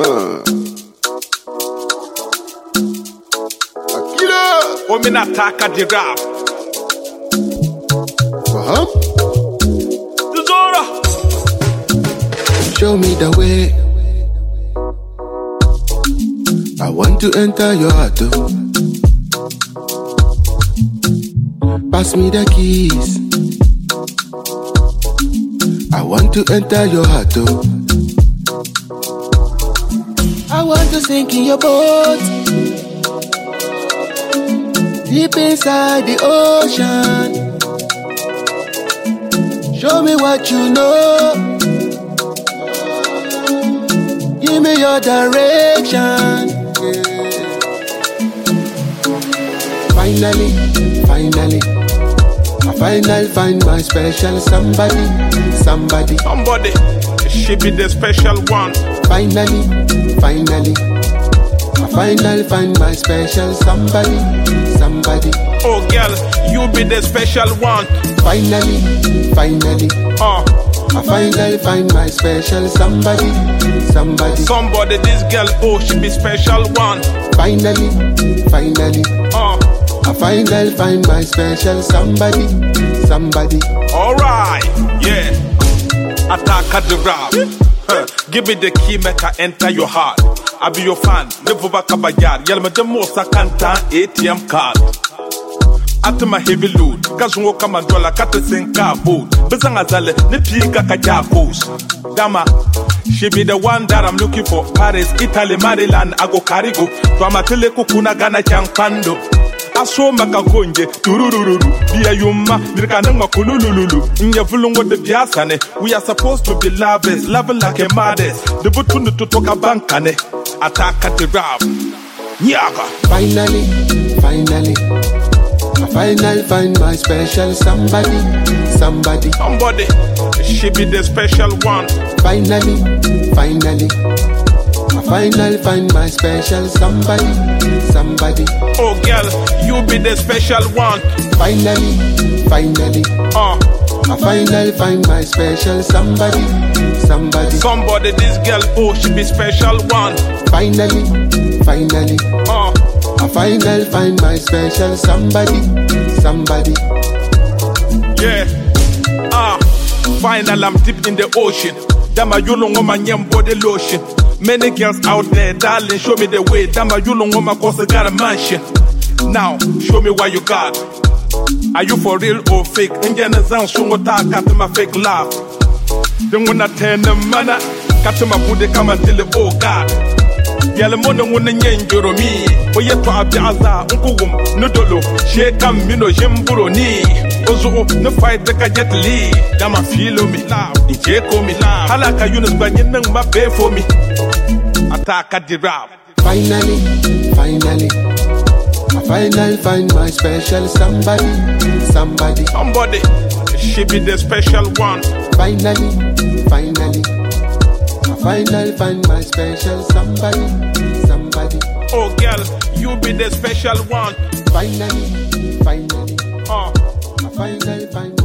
Akira! Omina taka the rap. Zora! Show me the way. I want to enter your heart. Pass me the keys. I want to enter your heart. I want to sink in your boat, deep inside the ocean. Show me what you know. Give me your direction. Yeah. Finally, I finally find my special somebody. She be the special one. Finally, I finally find my special somebody. Oh girl, you be the special one. Finally, I finally find my special somebody. Somebody, this girl, oh, she be special one. Finally, I finally find my special somebody. Alright, yeah. Attack at the rap. Give me the key, make I enter your heart. I be your fan, never back up a yard. Yell me the most I can't ATM card. After my heavy load, Kazungo Kamandola, Katasin car boat. Bezangazale, Nipiga Kajakos. Dama, she be the one that I'm looking for. Paris, Italy, Maryland, I go Carigo. From a Telekuna Gana Champando. I saw Makakonje, Tururu, Bia Yuma, Mirkanama Kululu. In your Vulungo de Biasane, we are supposed to be lovers, loving like a mothers. The Butunu to talk a bankane. Attack at the rap. Nyaga. Finally, I finally find my special somebody. She be the special one. Finally, I finally find my special somebody. Oh girl, you be the special one. Finally, I finally find my special somebody. Somebody, this girl, oh, she be special one. Finally, I finally find my special somebody. Yeah. Final, I'm deep in the ocean. Dama yulong on my nyam body lotion. Many girls out there, darling, show me the way. Dama yulong on my cause I got a mansion. Now, show me what you got. Are you for real or fake? Indiana Zang Shungota got my fake laugh. Then when I turn the mana, got my booty come until the oh God. Yalamona wona nyenjoro mi oye to abiaza unkuwum nodolo sheka mino jemburo ni ozo no fight the jet li dama filo mi la injeko mi la halaka Yunus banyin nang ma be for me attack at the rap. Finally, I finally find my special somebody. She be the special one. Finally, I finally find my special somebody. Oh girl, you be the special one. Finally, I finally find